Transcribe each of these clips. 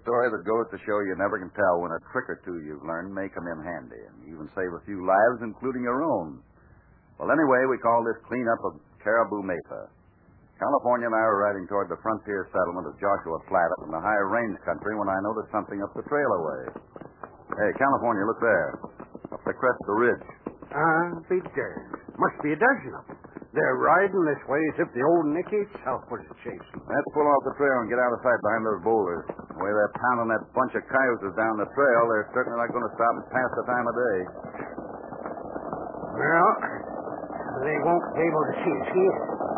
story that goes to show you never can tell when a trick or two you've learned may come in handy and even save a few lives, including your own. Well, anyway, we call this cleanup of Caribou Mesa. California and I were riding toward the frontier settlement of Joshua Flat up in the higher range country when I noticed something up the trail away. Hey, California, look there. Up the crest of the ridge. Be darned. Must be a dozen of them. They're riding this way as if the old Nicky itself was chasing. Let's pull off the trail and get out of sight behind those boulders. The way they're pounding that bunch of coyotes down the trail, they're certainly not going to stop and pass the time of day. Well, they won't be able to see us here.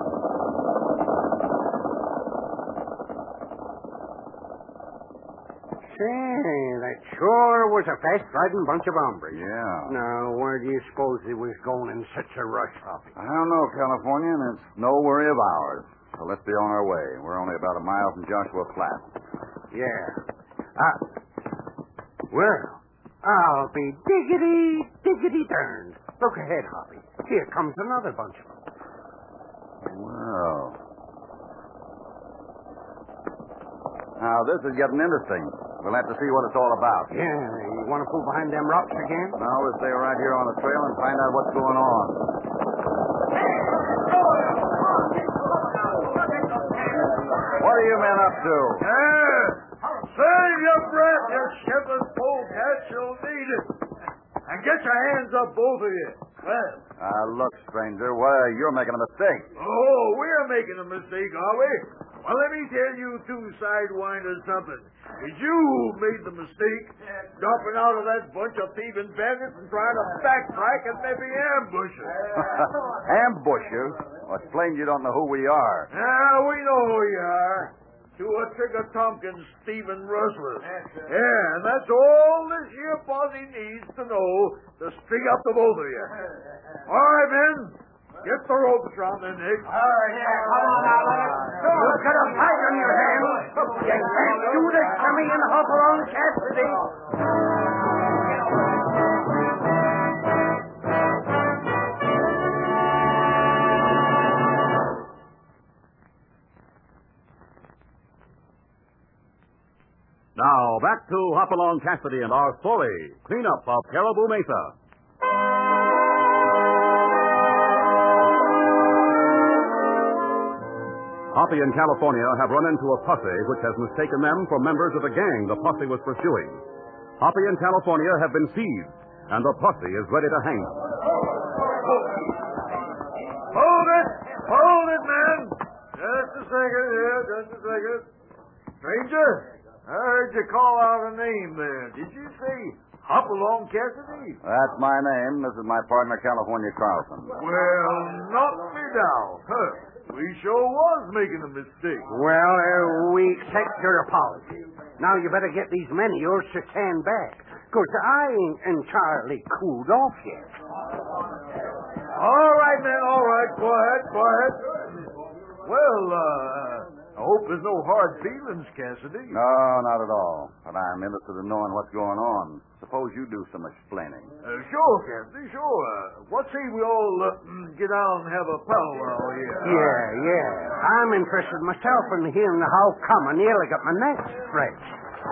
Say, that sure was a fast-riding bunch of hombres. Yeah. Now, where do you suppose they was going in such a rush, Hoppy? I don't know, California, and it's no worry of ours. So let's be on our way. We're only about a mile from Joshua Flat. Yeah. Well, I'll be diggity darned. Look ahead, Hoppy. Here comes another bunch of them. Well. Now, this is getting interesting. We'll have to see what it's all about. Yeah, you want to pull behind them rocks again? No, we'll stay right here on the trail and find out what's going on. What are you men up to? Save your breath, you shivering polecats. You'll need it. And get your hands up, both of you. Well. Look, stranger, you're making a mistake. Oh, we're making a mistake, are we? Well, let me tell you two sidewinders something. It's you who made the mistake, dropping out of that bunch of thieving bandits and trying to backtrack and maybe ambush us. Ambush you? Well, it's plain you don't know who we are. Yeah, we know who you are. Two of Trigger Tompkins' thieving rustlers. Yeah, and that's all this here posse needs to know to string up the both of you. All right, men. Get the ropes round there, Nick. All right, yeah, come on now, let us go. Look at a fight on your hands. You can't do this to me and hop along, Cassidy. Now, back to Hopalong Cassidy and our story, Cleanup of Caribou Mesa. Hoppy and California have run into a posse which has mistaken them for members of the gang the posse was pursuing. Hoppy and California have been seized, and the posse is ready to hang them. Hold it, man. Just a second here, just a second. Stranger, I heard you call out a name there. Did you say Hopalong Cassidy? That's my name. This is my partner, California Carlson. Well, knock me down. Huh. We sure was making a mistake. Well, we accept your apology. Now you better get these men of yours to stand back, because I ain't entirely cooled off yet. All right, man, all right. Go ahead. Well, I hope there's no hard feelings, Cassidy. No, not at all. But I'm interested in knowing what's going on. Suppose you do some explaining. Sure, Cassidy, sure. What say we all get out and have a powwow here? Yeah. I'm interested myself in hearing how come I nearly got my neck stretched.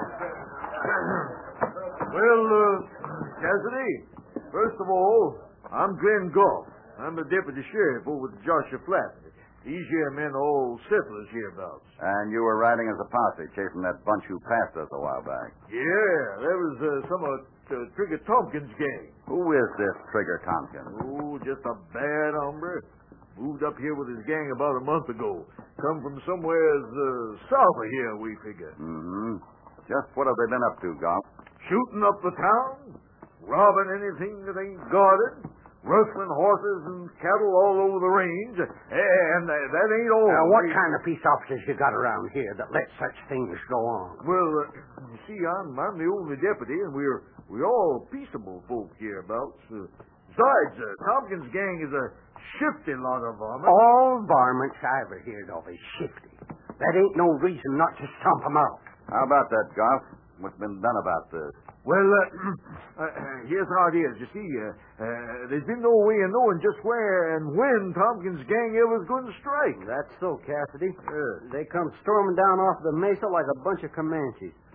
Well, Cassidy, first of all, I'm Glenn Goff. I'm the deputy sheriff over at Joshua Flat. These here men are all settlers hereabouts. And you were riding as a posse, chasing that bunch who passed us a while back. Yeah, there was some of Trigger Tompkins' gang. Who is this Trigger Tompkins? Oh, just a bad hombre. Moved up here with his gang about a month ago. Come from somewhere south of here, we figure. Mm-hmm. Just what have they been up to, Goff? Shooting up the town, robbing anything that ain't guarded, rustling horses and cattle all over the range, and that ain't all. Now, what kind of peace officers you got around here that let such things go on? Well, you see, I'm the only deputy, and we're all peaceable folk hereabouts. Besides, Tompkins' gang is a shifty lot of varmints. All varmints I ever heard of is shifty. That ain't no reason not to stomp 'em out. How about that, Goff? What's been done about this? Well, here's how it is. You see, there's been no way of knowing just where and when Tompkins' gang ever was going to strike. That's so, Cassidy. They come storming down off the mesa like a bunch of Comanches.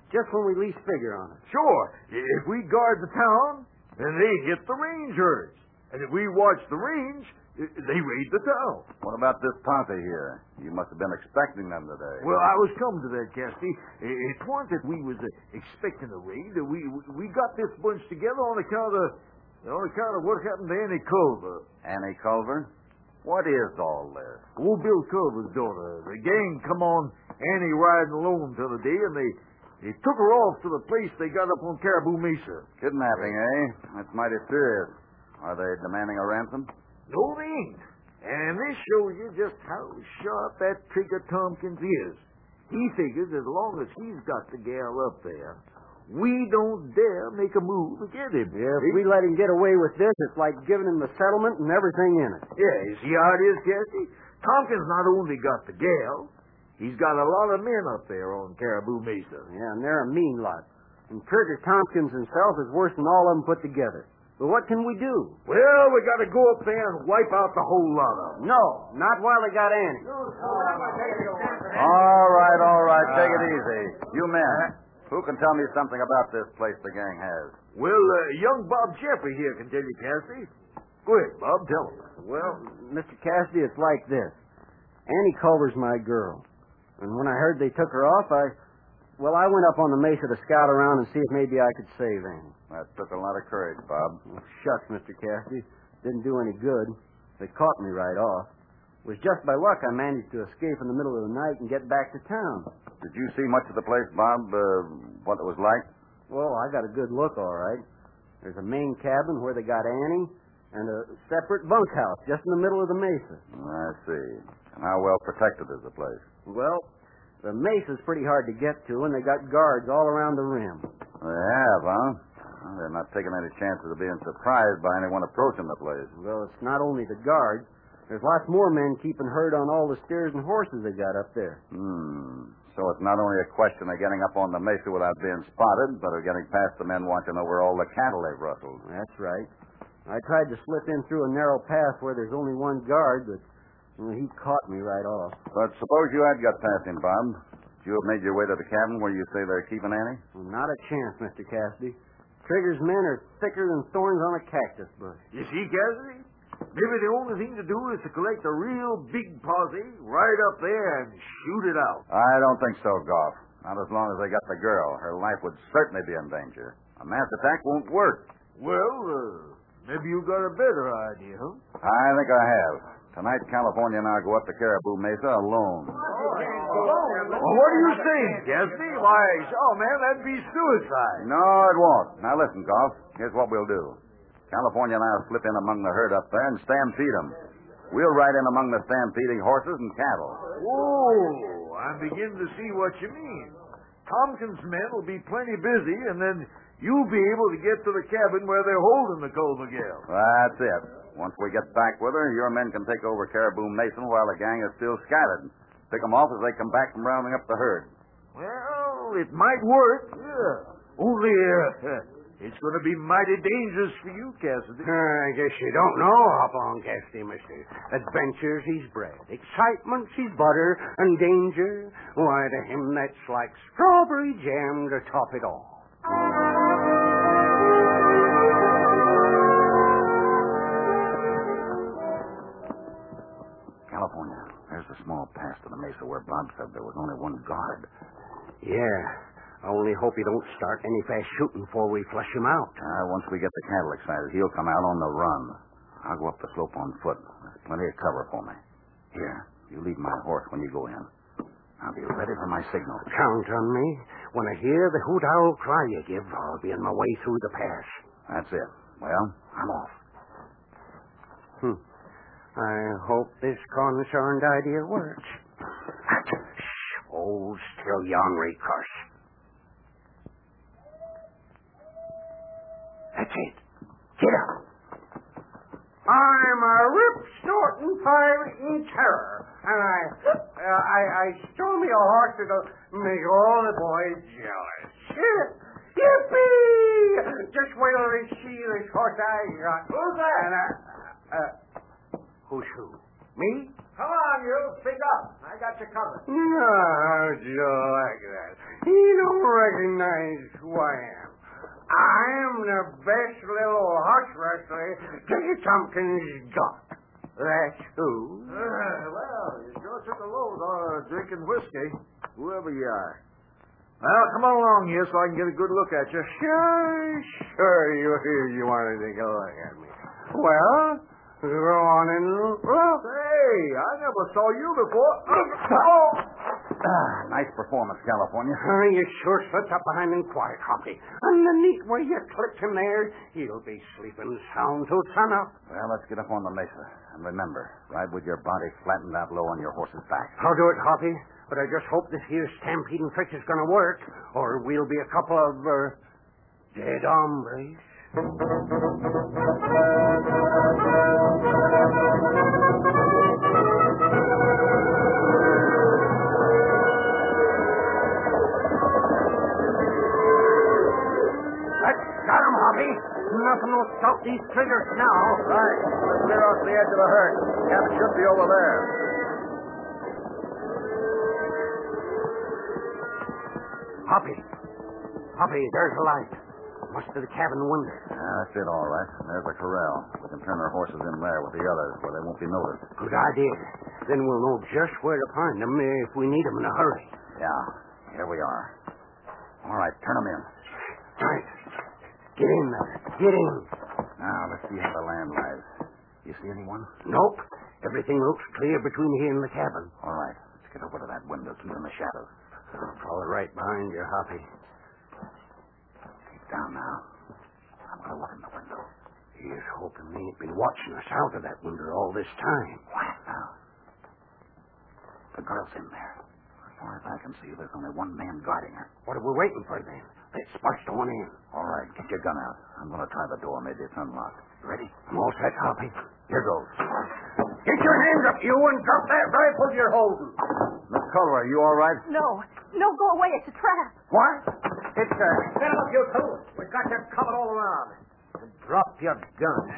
just when we least figure on it. Sure. If we guard the town, then they hit the range herds. And if we watch the range, they raid the town. What about this posse here? You must have been expecting them today. Well, I was coming to that, Cassidy. It wasn't that we was expecting a raid. We got this bunch together on account of what happened to Annie Culver. Annie Culver? What is all this? Old Bill Culver's daughter. The gang come on Annie riding alone the other day, and they took her off to the place they got up on Caribou Mesa. Kidnapping, eh? That's mighty serious. Are they demanding a ransom? No, they ain't. And this shows you just how sharp that Trigger Tompkins is. He figures as long as he's got the gal up there, we don't dare make a move against him. Yeah, if we let him get away with this, it's like giving him the settlement and everything in it. Yeah, you see how it is, Cassie? Tompkins not only got the gal, he's got a lot of men up there on Caribou Mesa. Yeah, and they're a mean lot. And Trigger Tompkins himself is worse than all of them put together. But what can we do? Well, we got to go up there and wipe out the whole lot of them. No, not while they got Annie. All right. Take it easy. You men, who can tell me something about this place the gang has? Well, young Bob Jeffrey here can tell you, Cassidy. Go ahead, Bob, tell him. Well, Mr. Cassidy, it's like this. Annie Culver's my girl. And when I heard they took her off, I went up on the mesa to scout around and see if maybe I could save Annie. That took a lot of courage, Bob. Well, shucks, Mr. Cassidy. Didn't do any good. They caught me right off. It was just by luck I managed to escape in the middle of the night and get back to town. Did you see much of the place, Bob? What it was like? Well, I got a good look, all right. There's a main cabin where they got Annie and a separate bunkhouse just in the middle of the mesa. I see. And how well protected is the place? Well, the mesa's pretty hard to get to, and they got guards all around the rim. They have, huh? Well, they're not taking any chances of being surprised by anyone approaching the place. Well, it's not only the guards. There's lots more men keeping herd on all the steers and horses they got up there. So it's not only a question of getting up on the mesa without being spotted, but of getting past the men watching over all the cattle they've rustled. That's right. I tried to slip in through a narrow path where there's only one guard, but he caught me right off. But suppose you had got past him, Bob. Would you have made your way to the cabin where you say they're keeping Annie? Well, not a chance, Mr. Cassidy. Trigger's men are thicker than thorns on a cactus bush. You see, Cassidy? Maybe the only thing to do is to collect a real big posse right up there and shoot it out. I don't think so, Goff. Not as long as they got the girl. Her life would certainly be in danger. A mass attack won't work. Well, maybe you got a better idea, huh? I think I have. Tonight, California and I go up to Caribou Mesa alone. Well, what are you saying, Cassidy? Why, man, that'd be suicide. No, it won't. Now, listen, Goff. Here's what we'll do. California and I will slip in among the herd up there and stampede them. We'll ride in among the stampeding horses and cattle. Oh, I'm beginning to see what you mean. Tompkins' men will be plenty busy, and then you'll be able to get to the cabin where they're holding the Culver gal. That's it. Once we get back with her, your men can take over Caribou Mesa while the gang is still scattered. Pick them off as they come back from rounding up the herd. Well, it might work, yeah. Only, it's going to be mighty dangerous for you, Cassidy. I guess you don't know Hop-on Cassidy, mister. Adventures he's bred, excitement he's butter, and danger, why, to him that's like strawberry jam to top it all. California, there's the small pass to the mesa where Bob said there was only one guard. Yeah. I only hope he don't start any fast shooting before we flush him out. Once we get the cattle excited, he'll come out on the run. I'll go up the slope on foot. There's plenty of cover for me. Here, you lead my horse when you go in. I'll be ready for my signal. Count on me. When I hear the hoot owl cry you give, I'll be on my way through the pass. That's it. Well, I'm off. I hope this concerned idea works. Hold still, you ornery cuss. That's it. Get up. I'm a rip-snorting pirate in terror, and I stole me a horse that'll make all the boys jealous. Yippee! Just wait till they see this horse I got. Who's that? Who's who? Me? Come on, you. Speak up. I got you covered. No, Joe, like that. He don't recognize who I am. I'm the best little horse wrestler Jiggy Tompkins got. That's who. Well, you sure took a load on drinking whiskey, whoever you are. Well, come on along here so I can get a good look at you. Sure, you want to take a look at me. Well, go on and look. Hey, I never saw you before. Oh! Nice performance, California. You sure slipped up behind him quiet, Hoppy. And the neat way you clipped him there, he'll be sleeping sound till sunup. Well, let's get up on the mesa. And remember, ride with your body flattened out low on your horse's back. I'll do it, Hoppy. But I just hope this here stampeding trick is going to work, or we'll be a couple of dead hombres. Got him, Hoppy. Nothing will stop these triggers now. Right. Let's clear off the edge of the herd. Cabin should be over there. Hoppy, there's a light. Must be the cabin window. That's it, all right. There's the corral. We can turn our horses in there with the others where they won't be noticed. Good idea. Then we'll know just where to find them if we need them in a hurry. Yeah, here we are. All right, turn them in. Right. Get in there. Get in. Now, let's see how the land lies. You see anyone? Nope. Everything looks clear between here and the cabin. All right, let's get over to that window, keep in the shadows. I'll follow right behind you, Hoppy. Keep down now. I'm going to look in the window. Here's hoping they ain't been watching us out of that window all this time. Quiet now. The girl's in there. As far as I can see, there's only one man guarding her. What are we waiting for, then? Let's bust the one in. All right, get your gun out. I'm going to try the door. Maybe it's unlocked. Ready? I'm all set, Hoppy. Here goes. Get your hands up, you, and drop that rifle you're holding. Miss Culver, are you all right? No, go away. It's a trap. What? It's Get up, you two. We've got you covered all around. Drop your guns.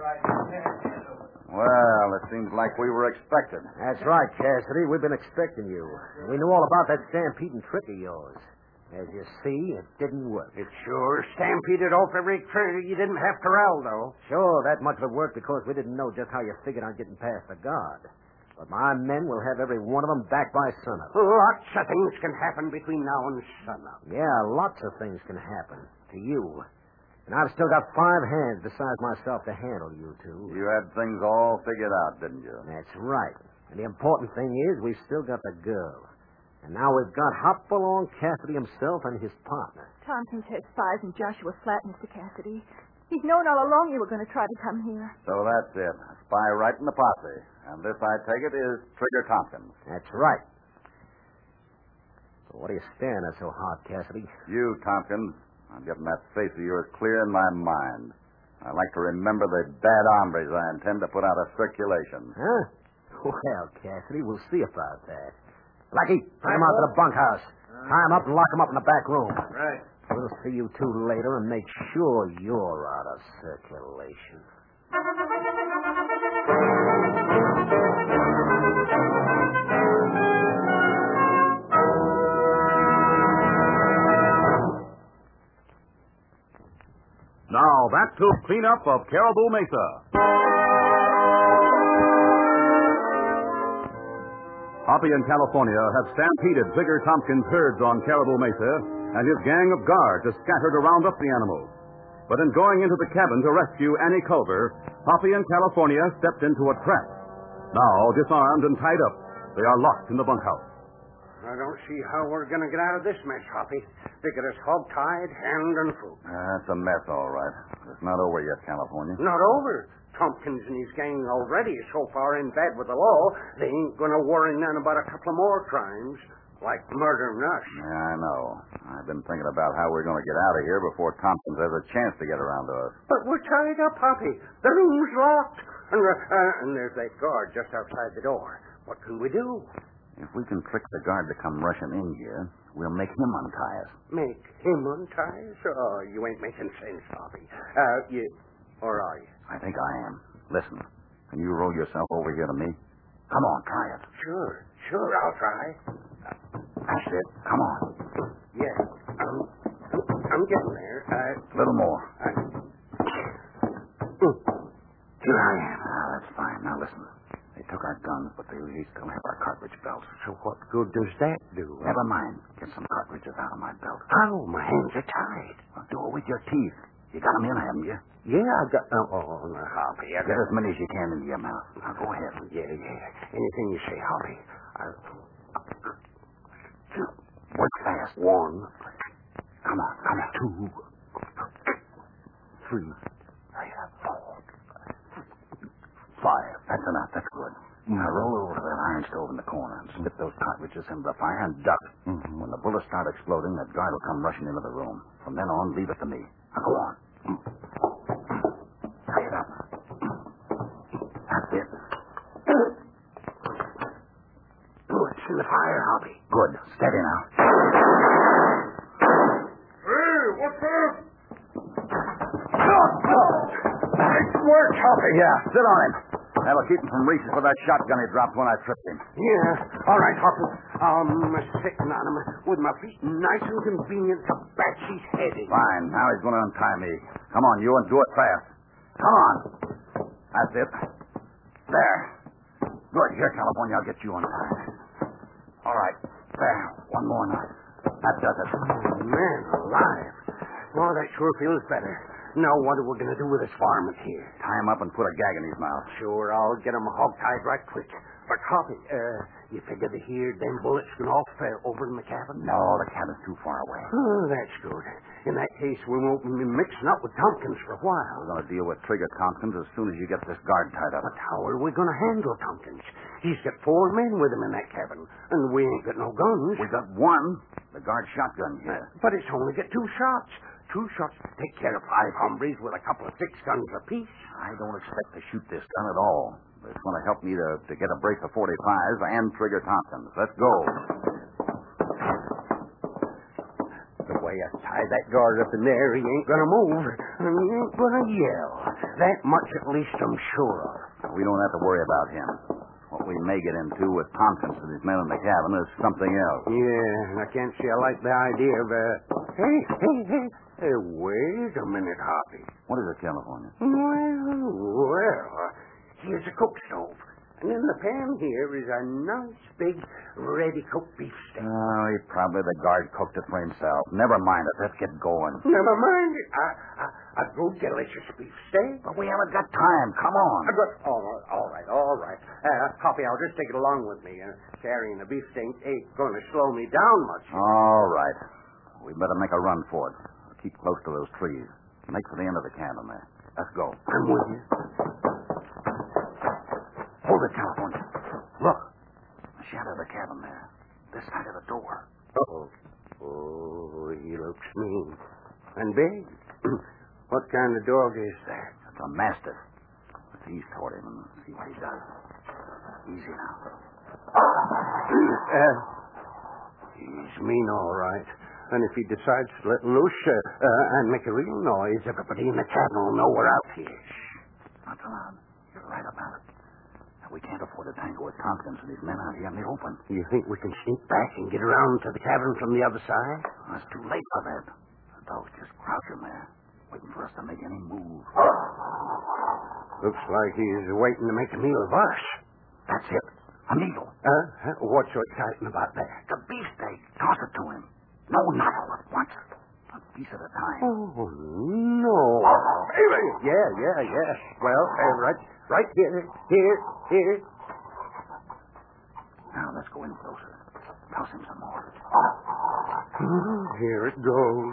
Well, it seems like we were expected. That's right, Cassidy. We've been expecting you. We knew all about that stampeding trick of yours. As you see, it didn't work. It sure stampeded off every critter you didn't have corralled, though. Sure, that much of it worked because we didn't know just how you figured on getting past the guard. But my men will have every one of them back by sunup. Lots of things can happen between now and sunup. Yeah, lots of things can happen to you. And I've still got 5 hands besides myself to handle you two. You had things all figured out, didn't you? That's right. And the important thing is we've still got the girl. And now we've got Hopalong Cassidy himself and his partner. Tompkins has spies in Joshua Flat, Mr. Cassidy. He's known all along you were going to try to come here. So that's it. A spy right in the posse. And this, I take it, is Trigger Tompkins. That's right. So what are you staring at so hard, Cassidy? You, Tompkins. I'm getting that face of yours clear in my mind. I like to remember the bad hombres I intend to put out of circulation. Huh? Well, Cassidy, we'll see about that. Lucky, bring him out to the bunkhouse. Tie him up and lock him up in the back room. Right. We'll see you two later and make sure you're out of circulation. Now, back to cleanup of Caribou Mesa. Hoppy and California have stampeded Trigger Tompkins' herds on Caribou Mesa, and his gang of guards is scattered to round up the animals. But in going into the cabin to rescue Annie Culver, Hoppy and California stepped into a trap. Now, disarmed and tied up, they are locked in the bunkhouse. I don't see how we're going to get out of this mess, Hoppy. They get us hog-tied, hand and foot. That's a mess, all right. It's not over yet, California. Not over. Tompkins and his gang already so far in bed with the law, they ain't going to worry none about a couple of more crimes, like murdering us. Yeah, I know. I've been thinking about how we're going to get out of here before Tompkins has a chance to get around to us. But we're tied up, Hoppy. The room's locked. And there's that guard just outside the door. What can we do? If we can trick the guard to come rushing in here, we'll make him untie us. Make him untie us? Oh, you ain't making sense, Hoppy. Or are you? I think I am. Listen, can you roll yourself over here to me? Come on, try it. Sure, I'll try. That's it. Come on. Yeah, I'm getting there. A little more. Here I am. That's fine. Now listen. They took our guns, but they still have our cartridge belts. So what good does that do? Never mind. Get some cartridges out of my belt. How? My hands are tied. Well, do it with your teeth. You got them in, haven't you? Yeah, I got... Oh, no, Hoppy. Get as many as you can into your mouth. Now, go ahead. Yeah. Anything you say, Hoppy. Work fast. 1. Come on. 2. 3. 4. 5. That's enough. That's good. Now roll over to that iron stove in the corner and slip those cartridges into the fire and duck. When the bullets start exploding, that guard will come rushing into the room. From then on, leave it to me. Now go on. Hurry it up. That's it. Bullets in the fire, Hoppy. Good. Steady now. Hey, what's up? Nice work, Hoppy. Yeah, sit on him. That'll keep him from reaching for that shotgun he dropped when I tripped him. Yeah. All right, Hoppy. I'm sitting on him with my feet nice and convenient to bash his head in. Fine. Now he's going to untie me. Come on, you, and do it fast. Come on. That's it. There. Good. Here, California, I'll get you untied. All right. There. One more now. That does it. Oh, man alive. Oh, that sure feels better. Now, what are we going to do with this varmint here? Tie him up and put a gag in his mouth. Sure, I'll get him hog-tied right quick. But, Hoppy, you figure to hear them bullets going off over in the cabin? No, the cabin's too far away. Oh, that's good. In that case, we won't be mixing up with Tompkins for a while. We're going to deal with Trigger Tompkins as soon as you get this guard tied up. But how are we going to handle Tompkins? He's got 4 men with him in that cabin, and we ain't got no guns. We got one. The guard shotgun here. But it's only got 2 shots. 2 shots to take care of 5 hombres with a couple of 6 guns apiece. I don't expect to shoot this gun at all. It's going to help me to get a brace of 45s and Trigger Tompkins. Let's go. The way I tie that guard up in there, he ain't going to move, and he ain't going to yell. That much at least I'm sure of. We don't have to worry about him. What we may get into with Tompkins and his men in the cabin is something else. Yeah, I can't say I like the idea of, Hey, wait a minute, Hoppy. What is it, California? Well, here's a cook stove. And in the pan here is a nice big ready-cooked beefsteak. Oh, probably the guard cooked it for himself. Never mind it. Let's get going. Never mind it. A good delicious beefsteak. But we haven't got time. Come on. All right. Hoppy, I'll just take it along with me. Carrying a beefsteak ain't going to slow me down much. All right. We better make a run for it. Keep close to those trees. Make for the end of the cabin there. Let's go. I'm with you. Hold it, California. Look. The shadow of the cabin there. This side of the door. Oh, he looks mean. And big. What kind of dog is that? It's a mastiff. Let's ease toward him and see what he does. Easy now. He's mean, all right. And if he decides to let loose and make a real noise, everybody in the cabin will know we're out here. Shh. Not so loud. You're right about it. We can't afford to tangle with Tompkins and his men out here in the open. You think we can sneak back and get around to the cabin from the other side? Well, it's too late for that. The dog's just crouching there, waiting for us to make any move. Looks like he's waiting to make a meal of us. That's it. A needle. What's so exciting about that? The beefsteak. Toss it to him. No, not all at once. A piece at a time. Oh, no. Yeah. Well, right here. Now, let's go in closer. Toss him some more. Here it goes.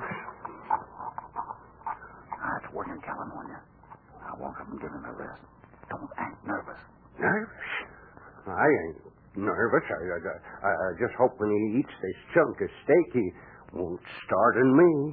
It's working, California. Now, walk up and give him a rest. Don't act nervous. Nervous? I ain't nervous. I just hope when he eats this chunk of steak, he won't start on me.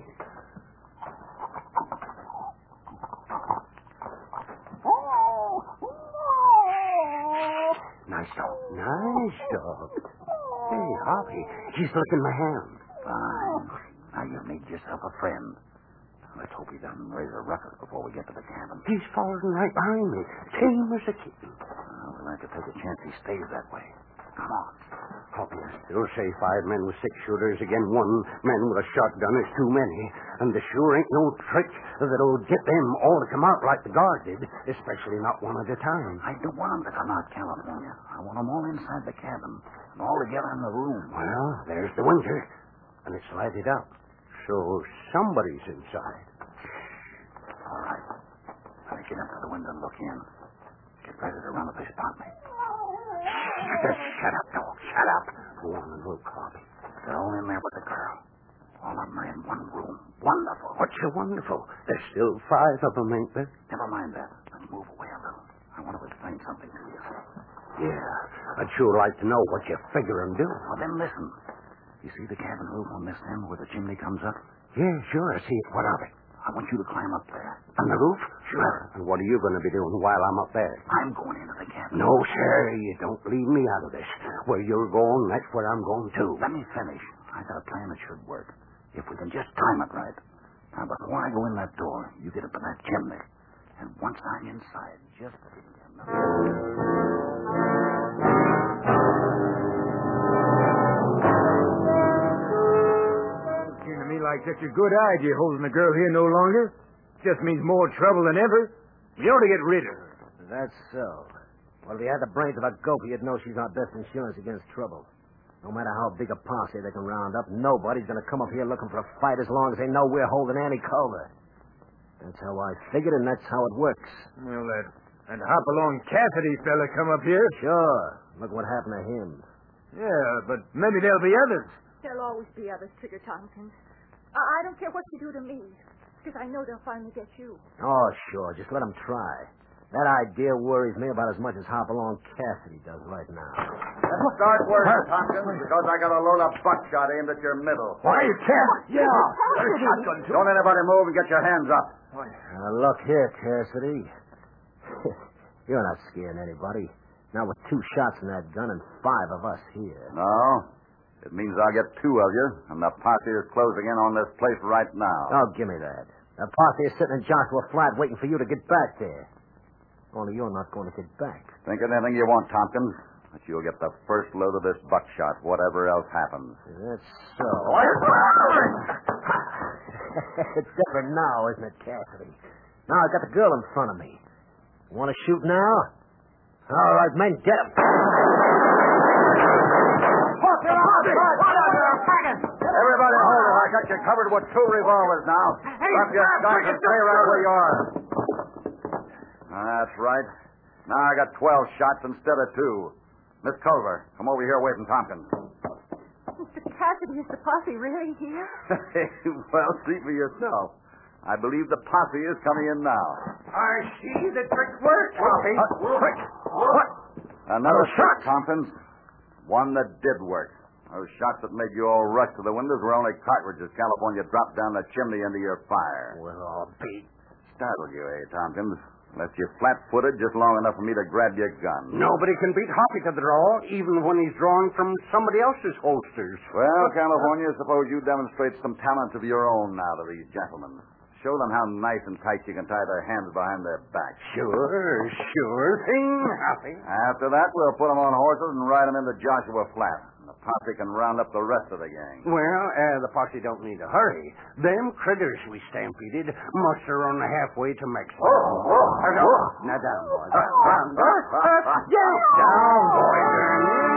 Nice dog. Hey, Hoppy, he's licking my hand. Fine. Now you've made yourself a friend. Let's hope he doesn't raise a ruckus before we get to the cabin. He's following right behind me, tame as a kitten. We'll have to take a chance he stays that way. Come on. Hoppy, I still say 5 men with 6-shooters against 1 man with a shotgun is too many. And there sure ain't no trick that'll get them all to come out like the guard did, especially not one at a time. I don't want them to come out, California. I want them all inside the cabin and all together in the room. Well, there's the window, and it's lighted up. So somebody's inside. All right. Let me get up to the window and look in. Get ready to run if they spot me. Shut up, dog. Shut up. Go on and look, Hoppy. They're all in there with the girl. All of them are in one room. Wonderful. What's so wonderful? There's still 5 of them, ain't there? Never mind that. Let's move away a little. I want to explain something to you. Yeah. I'd sure like to know what you figure 'em do. Well, then listen. You see the cabin roof on this end where the chimney comes up? Yeah, sure. I see it. What of it? I want you to climb up there. On the roof? Sure. And what are you going to be doing while I'm up there? I'm going into the cabin. No, sir. You don't leave me out of this. Where you're going, that's where I'm going, too. Let me finish. I got a plan that should work. If we can just time it right. Now, before I go in that door, you get up in that chimney. And once I'm inside, just... Seems to me like such a good idea holding the girl here no longer. Just means more trouble than ever. We ought to get rid of her. That's so. Well, if you had the brains of a gopher, you'd know she's our best insurance against trouble. No matter how big a posse they can round up, nobody's going to come up here looking for a fight as long as they know we're holding Annie Culver. That's how I figured, and that's how it works. Well, that Hopalong Cassidy fella come up here. Sure. Look what happened to him. Yeah, but maybe there'll be others. There'll always be others, Trigger Tompkins. I don't care what you do to me, because I know they'll finally get you. Oh, sure. Just let them try. That idea worries me about as much as Hopalong Cassidy does right now. Let's start working, Tompkins, because I got a load of buckshot aimed at your middle. Why, you can't. Yeah. Don't anybody move and get your hands up. Look here, Cassidy. You're not scaring anybody. Now, with 2 shots in that gun and 5 of us here. No. It means I'll get 2 of you, and the posse is closing in on this place right now. Oh, give me that. The posse is sitting in Joshua Flat waiting for you to get back there. Only you're not going to get back. Think of anything you want, Tompkins, but you'll get the first load of this buckshot, whatever else happens. That's so. It's different now, isn't it, Cassidy? Now I've got the girl in front of me. Want to shoot now? All right, men, get him. Everybody hold it. I got you covered with 2 revolvers now. Drop your guns and stay right where you are. That's right. Now I got 12 shots instead of 2. Miss Culver, come over here away from Tompkins. Mr. Cassidy, is the posse really here? Well, see for yourself. I believe the posse is coming in now. I see the trick worked, Hoppy. Quick. What? Another shot, Tompkins. One that did work. Those shots that made you all rush to the windows were only cartridges California dropped down the chimney into your fire. Well, I'll be... Startled you, Tompkins? Left you flat-footed just long enough for me to grab your gun. Nobody can beat Hoppy to the draw, even when he's drawing from somebody else's holsters. Well, California, suppose you demonstrate some talent of your own now to these gentlemen. Show them how nice and tight you can tie their hands behind their backs. Sure thing, Hoppy. After that, we'll put them on horses and ride them into Joshua Flat. And the posse can round up the rest of the gang. Well, the posse don't need to hurry. Them critters we stampeded must have run halfway to Mexico. Now down, boys. Down, boys.